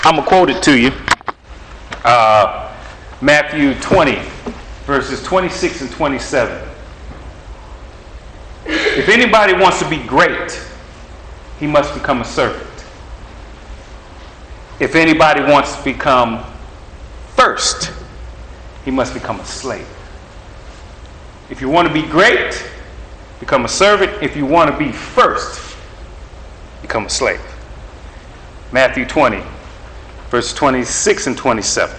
I'm going to quote it to you. Matthew 20, verses 26 and 27. If anybody wants to be great, he must become a servant. If anybody wants to become first, he must become a slave. If you want to be great, become a servant. If you want to be first, become a slave. Matthew 20, verse 26 and 27.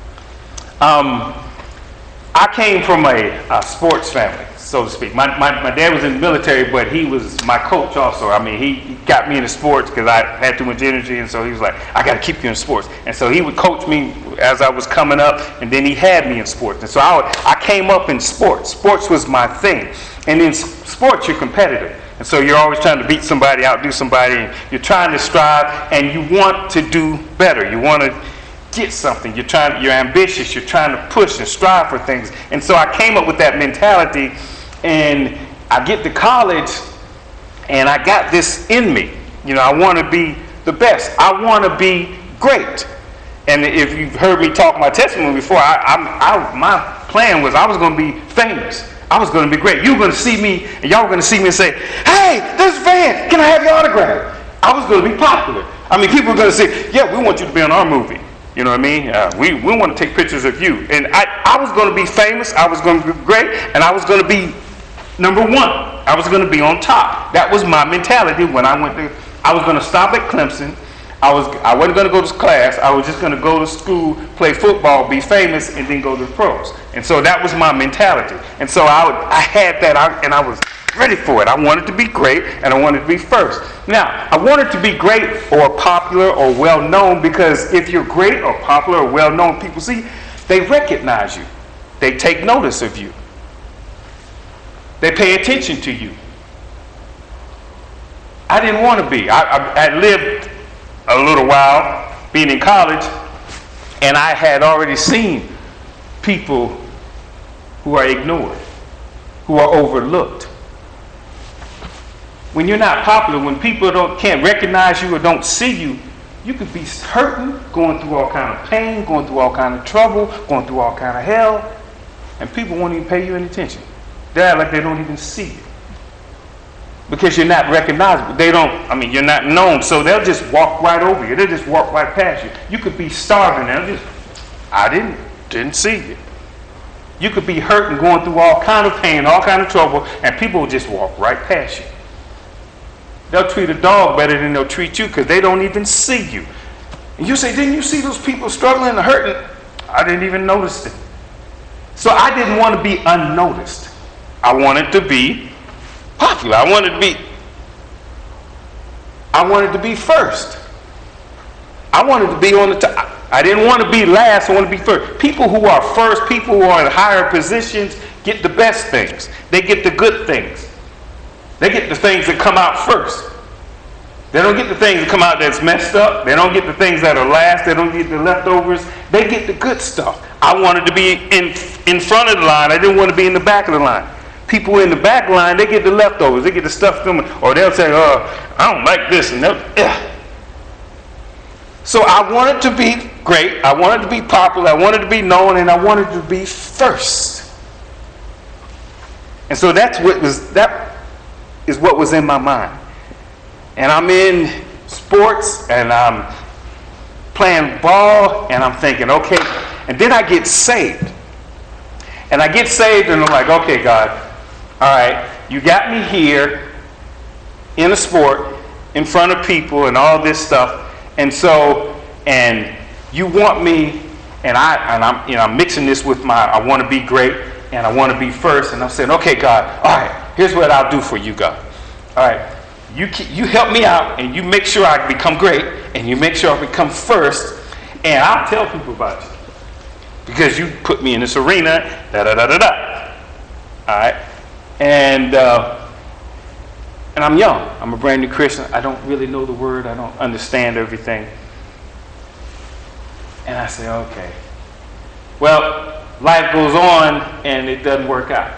I came from a sports family, so to speak. My dad was in the military, but he was my coach also. I mean, he got me into sports because I had too much energy, and so he was like, I got to keep you in sports. And so he would coach me as I was coming up, and then he had me in sports. And so I came up in sports. Sports was my thing. And in sports, you're competitive. And so you're always trying to beat somebody, outdo somebody, and you're trying to strive, and you want to do better. You want to get something. You're ambitious. You're trying to push and strive for things. And so I came up with that mentality, and I get to college, and I got this in me. You know, I want to be the best. I want to be great. And if you've heard me talk my testimony before, my plan was I was going to be famous. I was going to be great. You were going to see me, and y'all were going to see me and say, hey, this Van, can I have your autograph? I was going to be popular. I mean, people were going to say, yeah, we want you to be in our movie. You know what I mean? We want to take pictures of you. And I was going to be famous. I was going to be great. And I was going to be number one. I was going to be on top. That was my mentality when I was going to stop at Clemson. I wasn't going to go to class. I was just going to go to school, play football, be famous, and then go to the pros. And so that was my mentality. And so I had that, and I was ready for it. I wanted to be great, and I wanted to be first. Now, I wanted to be great or popular or well-known because if you're great or popular or well-known, people see, they recognize you. They take notice of you. They pay attention to you. I didn't want to be. I lived a little while being in college, and I had already seen people who are ignored, who are overlooked. When you're not popular, when people can't recognize you or don't see you, you could be hurting, going through all kind of pain, going through all kind of trouble, going through all kind of hell, and people won't even pay you any attention. They act like they don't even see you. Because you're not recognizable. You're not known, so they'll just walk right over you. They'll just walk right past you. You could be starving and I didn't see you. You could be hurt and going through all kind of pain, all kind of trouble, and people will just walk right past you. They'll treat a dog better than they'll treat you because they don't even see you. And you say, didn't you see those people struggling and hurting? I didn't even notice it. So I didn't want to be unnoticed. I wanted to be popular. I wanted to be first. I wanted to be on the top. I didn't want to be last. I wanted to be first. People who are first, people who are in higher positions, get the best things. They get the good things. They get the things that come out first. They don't get the things that come out that's messed up. They don't get the things that are last. They don't get the leftovers. They get the good stuff. I wanted to be in front of the line. I didn't want to be in the back of the line. People in the back line, they get the leftovers. They get the stuff from it. Or they'll say, I don't like this. And So I wanted to be great. I wanted to be popular. I wanted to be known. And I wanted to be first. And so that is what was in my mind. And I'm in sports. And I'm playing ball. And I'm thinking, okay. And then I get saved. And I get saved. And I'm like, okay, God. All right, you got me here in a sport, in front of people and all this stuff. And so, and you want me, and I'm mixing this with I want to be great and I want to be first. And I'm saying, okay, God, all right, here's what I'll do for you, God. All right, you help me out and you make sure I become great and you make sure I become first. And I'll tell people about you because you put me in this arena, da-da-da-da-da. All right. And I'm young. I'm a brand new Christian. I don't really know the word. I don't understand everything. And I say, okay. Well, life goes on and it doesn't work out.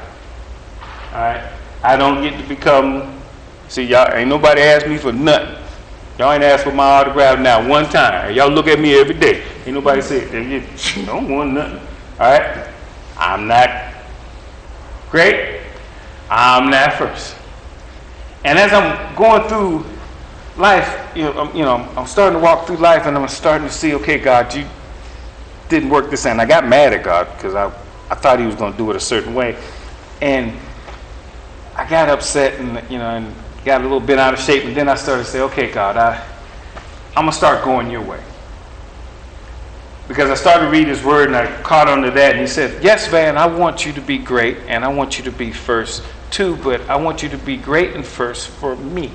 All right. I don't get to become, see, y'all, ain't nobody asked me for nothing. Y'all ain't asked for my autograph now one time. Y'all look at me every day. Ain't nobody said, you don't want nothing. All right? I'm not great. I'm not first. And as I'm going through life, I'm starting to walk through life, and I'm starting to see, okay, God, you didn't work this out. And I got mad at God because I thought he was going to do it a certain way. And I got upset and got a little bit out of shape. And then I started to say, okay, God, I'm going to start going your way. Because I started to read his word and I caught on to that. And he said, yes, Van, I want you to be great and I want you to be first too, but I want you to be great and first for me.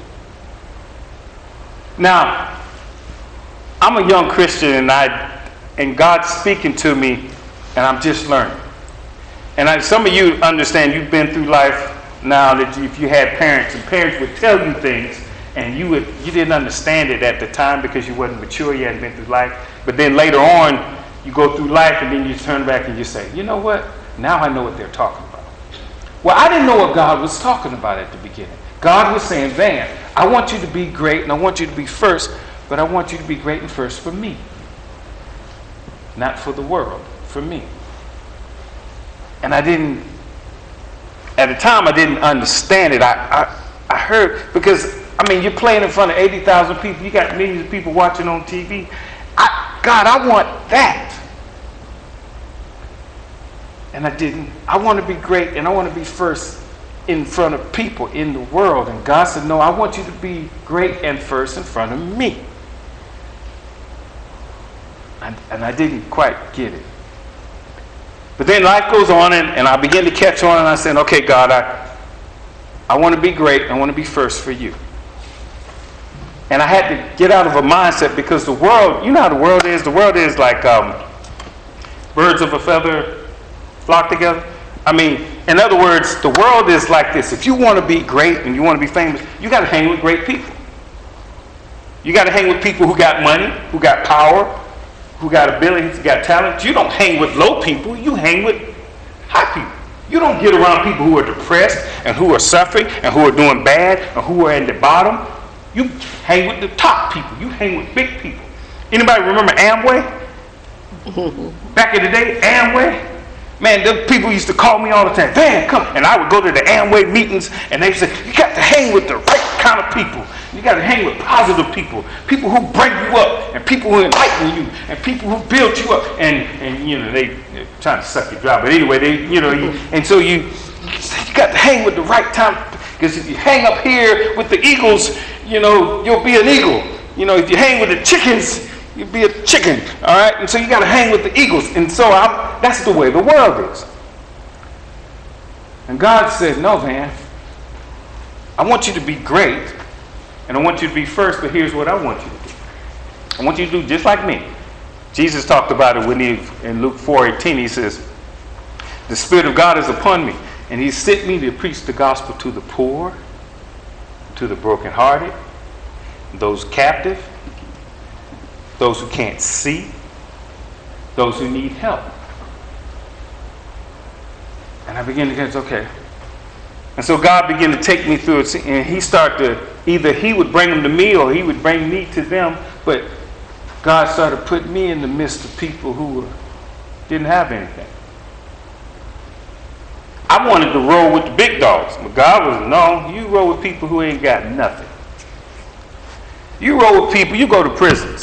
Now, I'm a young Christian and God's speaking to me and I'm just learning. And some of you understand, you've been through life now that if you had parents, and parents would tell you things and you didn't understand it at the time because you wasn't mature, you hadn't been through life. But then later on, you go through life and then you turn back and you say, you know what? Now I know what they're talking about. Well, I didn't know what God was talking about at the beginning. God was saying, Van, I want you to be great and I want you to be first, but I want you to be great and first for me. Not for the world, for me. And at the time I didn't understand it. I heard, because, you're playing in front of 80,000 people. You got millions of people watching on TV. God, I want that. And I didn't. I want to be great and I want to be first in front of people in the world. And God said, no, I want you to be great and first in front of me. And I didn't quite get it. But then life goes on and I begin to catch on and I said, okay, God, I want to be great. I want to be first for you. And I had to get out of a mindset because the world, you know how the world is? The world is like birds of a feather flock together. In other words, the world is like this. If you want to be great and you want to be famous, you got to hang with great people. You got to hang with people who got money, who got power, who got abilities, who got talent. You don't hang with low people. You hang with high people. You don't get around people who are depressed and who are suffering and who are doing bad and who are at the bottom. You hang with the top people. You hang with big people. Anybody remember Amway? Back in the day, Amway? Man, the people used to call me all the time. Van, come. And I would go to the Amway meetings and they say, you got to hang with the right kind of people. You got to hang with positive people. People who bring you up and people who enlighten you and people who build you up. And they're trying to suck you dry. But anyway, and so you got to hang with the right time. Because if you hang up here with the eagles, you'll be an eagle. If you hang with the chickens, you'll be a chicken. All right? And so you got to hang with the eagles. And so that's the way the world is. And God said, no, Van, I want you to be great. And I want you to be first, but here's what I want you to do. I want you to do just like me. Jesus talked about it when in Luke 4:18, he says, the Spirit of God is upon me. And he sent me to preach the gospel to the poor, to the brokenhearted, those captive, those who can't see, those who need help. And I began to get, okay. And so God began to take me through it. And he started to, either he would bring them to me or he would bring me to them. But God started putting me in the midst of people who didn't have anything. I wanted to roll with the big dogs, but God was, no, you roll with people who ain't got nothing. You roll with people, you go to prisons.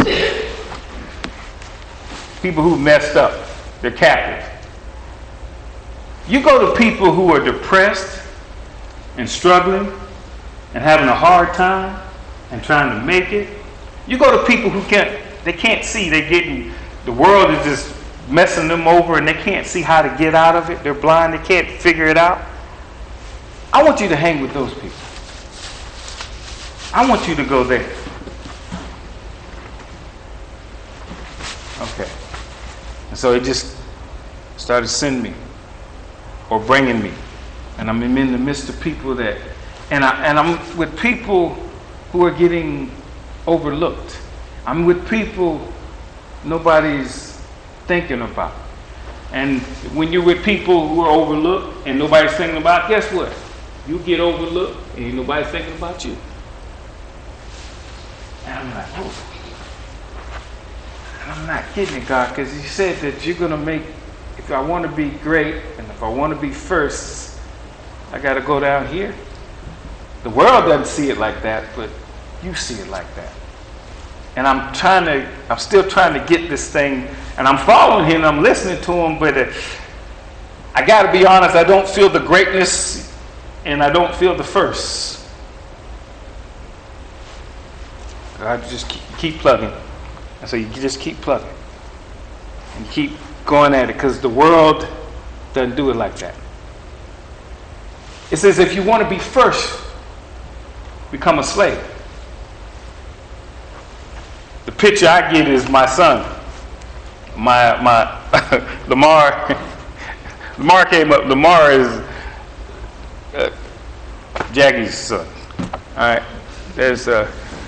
People who messed up, they're captive. You go to people who are depressed and struggling and having a hard time and trying to make it. You go to people who can't see, the world is just messing them over and they can't see how to get out of it. They're blind, they can't figure it out. I want you to hang with those people. I want you to go there. Okay. And so it just started sending me or bringing me. And I'm in the midst of people and I'm with people who are getting overlooked. I'm with people nobody's thinking about. And when you're with people who are overlooked and nobody's thinking about, guess what? You get overlooked and ain't nobody thinking about you. And I'm like, whoa. I'm not getting it, God, because you said that you're going to make, if I want to be great and if I want to be first, I got to go down here. The world doesn't see it like that, but you see it like that. And I'm still trying to get this thing, and I'm following him, I'm listening to him, but I got to be honest, I don't feel the greatness and I don't feel the first. I just keep plugging. And so you just keep plugging. And you keep going at it because the world doesn't do it like that. It says if you want to be first, become a slave. The picture I get is my son. My Lamar. Lamar came up. Lamar is Jackie's son. All right. There's the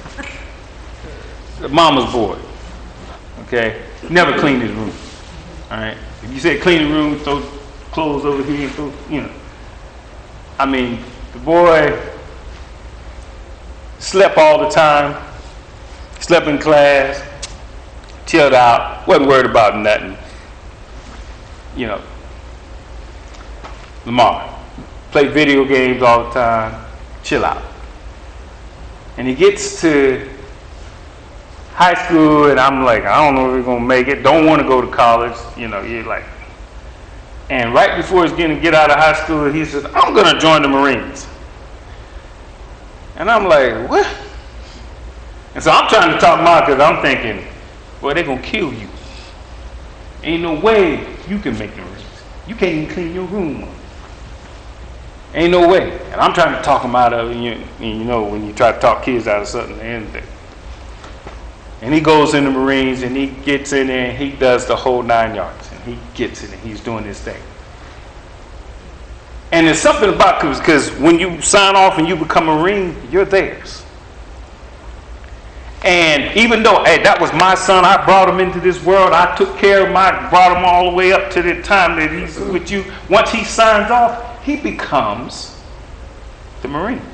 mama's boy. Okay. Never cleaned his room. All right. If you say clean the room, throw clothes over here, I mean, the boy slept all the time, slept in class, chilled out, wasn't worried about nothing. Lamar played video games all the time, chill out. And he gets to high school, and I'm like, I don't know if we're gonna make it. Don't want to go to college. You're like. And right before he's going to get out of high school, he says, I'm going to join the Marines. And I'm like, what? And so I'm trying to talk him out because I'm thinking, well, they're going to kill you. Ain't no way you can make the Marines. You can't even clean your room up. Ain't no way. And I'm trying to talk him out of it. When you try to talk kids out of something, and he goes in the Marines, and he gets in there, and he does the whole 9 yards. He gets it and he's doing his thing. And there's something about, because when you sign off and you become a Marine, you're theirs. And even though, hey, that was my son, I brought him into this world, I took care of him, I brought him all the way up to the time that he's with you. Once he signs off, he becomes the Marines.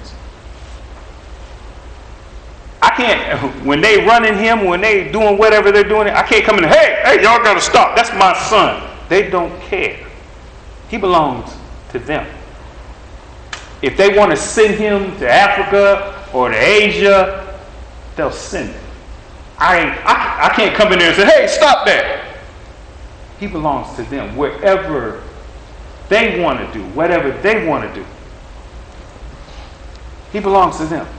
I can't, when they running him, when they doing whatever they're doing, I can't come in, hey, y'all got to stop. That's my son. They don't care. He belongs to them. If they want to send him to Africa or to Asia, they'll send him. I can't come in there and say, hey, stop that. He belongs to them. Wherever they want to do, whatever they want to do, he belongs to them.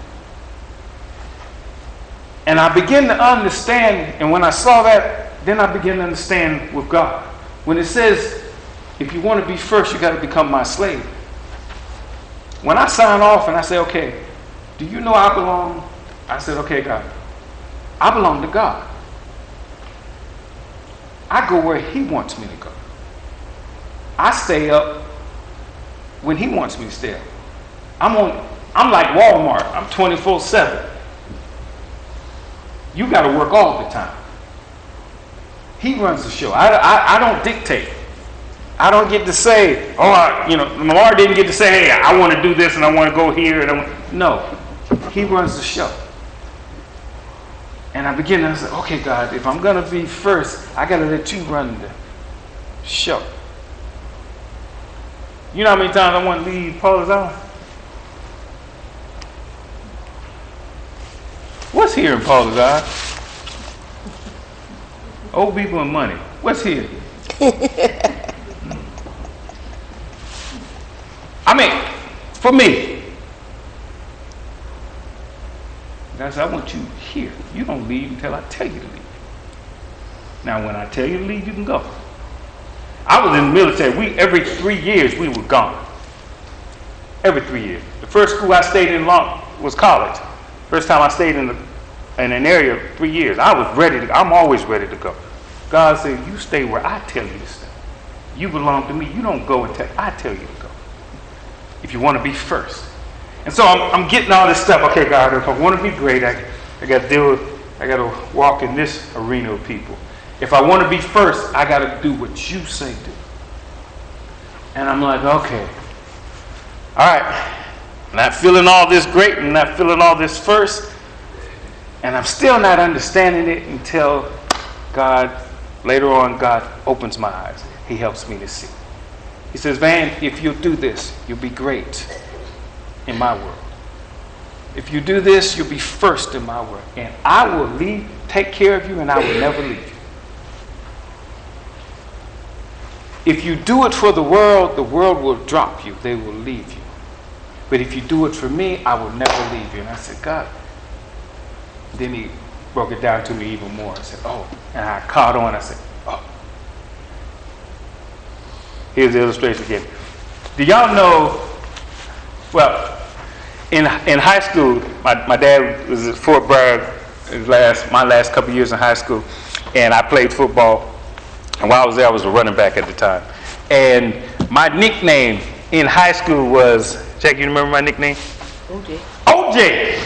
And I begin to understand, and when I saw that, then I began to understand with God. When it says, if you want to be first, you got to become my slave. When I sign off and I say, okay, do you know I belong? I said, okay, God, I belong to God. I go where he wants me to go. I stay up when he wants me to stay up. I'm like Walmart. I'm 24/7. You got to work all the time. He runs the show. I don't dictate. I don't get to say, Lamar didn't get to say, hey, I want to do this and I want to go here. No, he runs the show. And I begin to say, okay, God, if I'm going to be first, I got to let you run the show. You know how many times I want to leave Paula's out? What's here in Paula's eye? Old people and money. What's here? I mean, for me, God said, I want you here. You don't leave until I tell you to leave. Now, when I tell you to leave, you can go. I was in the military. Every 3 years, we were gone. Every 3 years. The first school I stayed in was college. First time I stayed in an area 3 years. I was ready to. I'm always ready to go. God said, you stay where I tell you to stay. You belong to me. You don't go until I tell you to go. If you want to be first. And so I'm getting all this stuff. Okay, God, if I want to be great, I got to walk in this arena of people. If I want to be first, I got to do what you say do. And I'm like, okay. All right. Not feeling all this great and not feeling all this first. And I'm still not understanding it until later on, God opens my eyes. He helps me to see. He says, Van, if you'll do this, you'll be great in my world. If you do this, you'll be first in my world. And I will take care of you, and I will never leave you. If you do it for the world will drop you. They will leave you. But if you do it for me, I will never leave you. And I said, God. Then he broke it down to me even more. I said, oh. And I caught on. I said, oh. Here's the illustration again. Do y'all know, well, in high school, my dad was at Fort Bragg my last couple years in high school, and I played football. And while I was there, I was a running back at the time. And my nickname in high school was, Jack, you remember my nickname? OJ. OJ!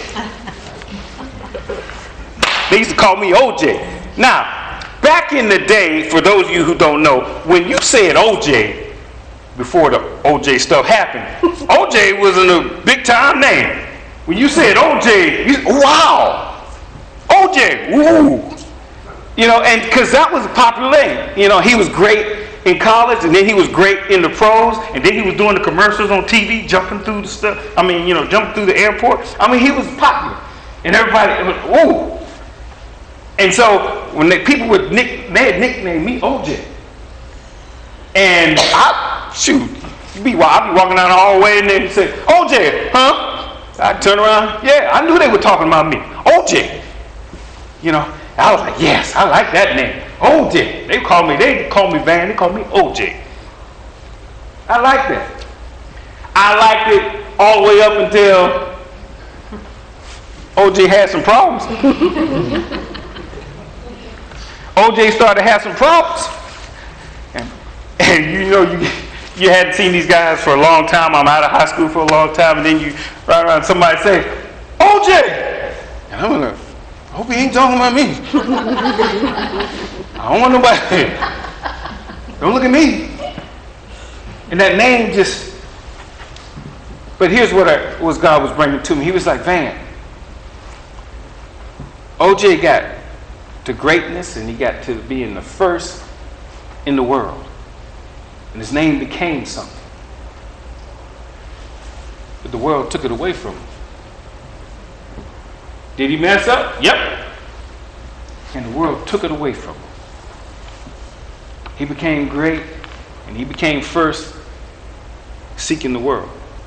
They used to call me OJ. Now, back in the day, for those of you who don't know, when you said OJ, before the OJ stuff happened, OJ wasn't a big time name. When you said OJ, you said, wow, OJ, woo. You know, and because that was a popular name. You know, he was great in college, and then he was great in the pros, and then he was doing the commercials on TV, jumping through the stuff. Jumping through the airport. He was popular, and everybody was, ooh. And so when people would they had nicknamed me OJ, and I'd be walking down the hallway, and they'd say, OJ, huh? I'd turn around, yeah, I knew they were talking about me, OJ. You know, I was like, yes, I like that name, OJ. They call me Van, they call me OJ. I like that. I liked it all the way up until OJ had some problems. OJ started to have some problems. And you hadn't seen these guys for a long time. I'm out of high school for a long time, and then you ride around and somebody say, OJ! And I'm like, I hope he ain't talking about me. I don't want nobody. Don't look at me. And that name just, but here's what God was bringing to me. He was like, Van, OJ got to greatness, and he got to being the first in the world. And his name became something. But the world took it away from him. Did he mess up? Yep. And the world took it away from him. He became great, and he became first seeking the world.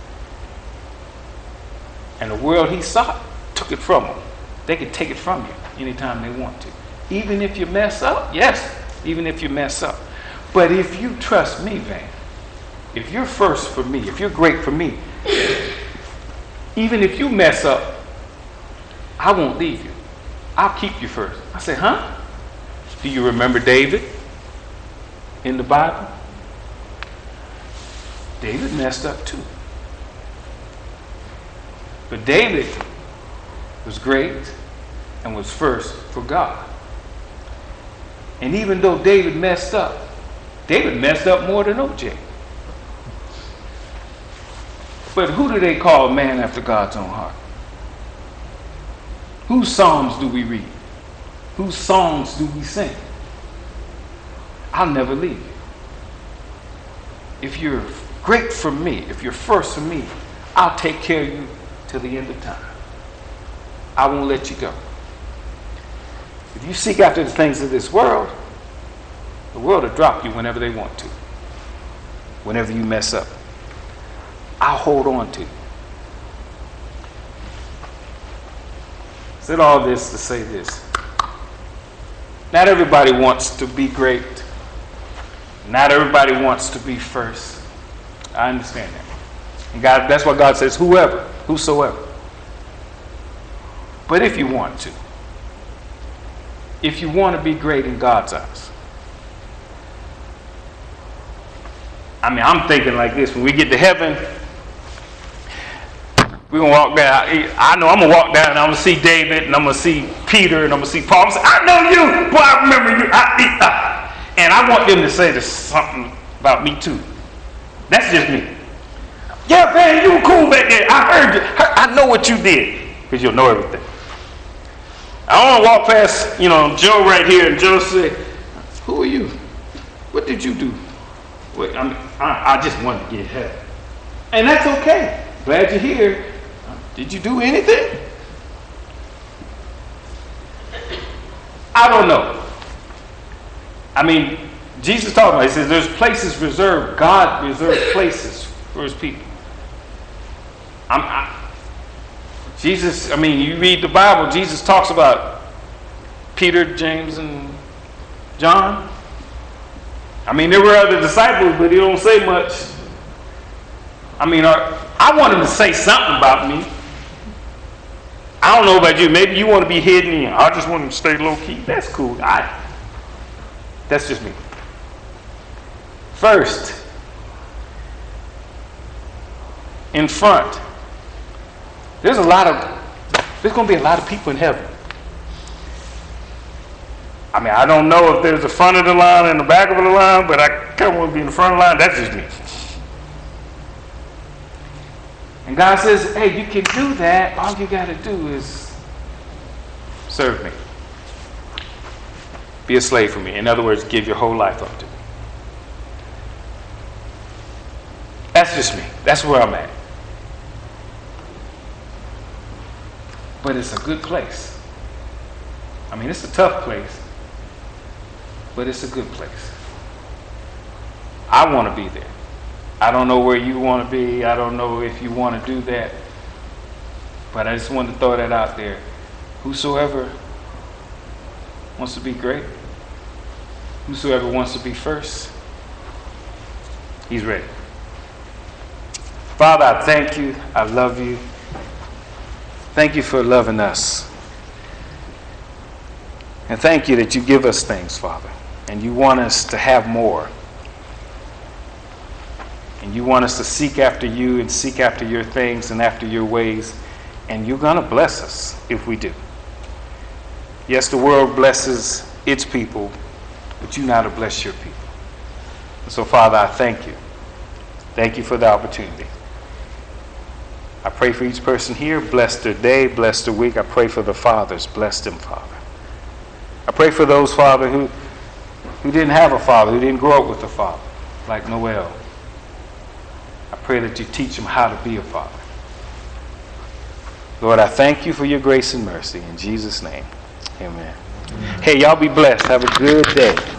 And the world he sought took it from him. They could take it from you anytime they want to. Even if you mess up, yes, even if you mess up. But if you trust me, Van, if you're first for me, if you're great for me, even if you mess up, I won't leave you. I'll keep you first. I say, huh? Do you remember David in the Bible? David messed up too. But David was great and was first for God. And even though David messed up more than OJ. But who do they call a man after God's own heart? Whose psalms do we read? Whose songs do we sing? I'll never leave you. If you're great for me, if you're first for me, I'll take care of you till the end of time. I won't let you go. If you seek after the things of this world, the world will drop you whenever they want to. Whenever you mess up, I'll hold on to you. Said all this to say this. Not everybody wants to be great. Not everybody wants to be first. I understand that. And God, that's why God says whosoever. But if you want to be great in God's eyes, I'm thinking like this: when we get to heaven, we're going to walk down. I know I'm going to walk down and I'm going to see David, and I'm going to see Peter, and I'm going to see Paul. I'm going to say, I know you. Boy, I remember you. And I want them to say there's something about me too. That's just me. Yeah, man, you were cool back there. I heard you. I know what you did. Because you'll know everything. I want to walk past, Joe right here, and Joe say, "Who are you? What did you do?" Well, I just wanted to get help. And that's okay. Glad you're here. Did you do anything? I don't know. I mean, Jesus talked about it. He says there's places reserved. God reserves places for his people. Jesus, you read the Bible, Jesus talks about Peter, James, and John. There were other disciples, but he don't say much. I want him to say something about me. I don't know about you. Maybe you want to be hidden in. I just want him to stay low key. That's cool. That's just me. First, in front, there's going to be a lot of people in heaven. I don't know if there's the front of the line and the back of the line, but I kind of want to be in the front of the line. That's just me. And God says, hey, you can do that. All you got to do is serve me. Be a slave for me. In other words, give your whole life up to me. That's just me. That's where I'm at. But it's a good place. It's a tough place, but it's a good place. I want to be there. I don't know where you want to be. I don't know if you want to do that. But I just wanted to throw that out there. Whosoever wants to be great, whosoever wants to be first, he's ready. Father, I thank you. I love you. Thank you for loving us. And thank you that you give us things, Father. And you want us to have more. And you want us to seek after you and seek after your things and after your ways. And you're going to bless us if we do. Yes, the world blesses its people, but you know how to bless your people. And so, Father, I thank you. Thank you for the opportunity. I pray for each person here. Bless their day, bless their week. I pray for the fathers. Bless them, Father. I pray for those, Father, who didn't have a father, who didn't grow up with a father, like Noel. I pray that you teach them how to be a father. Lord, I thank you for your grace and mercy. In Jesus' name, amen. Hey, y'all be blessed. Have a good day.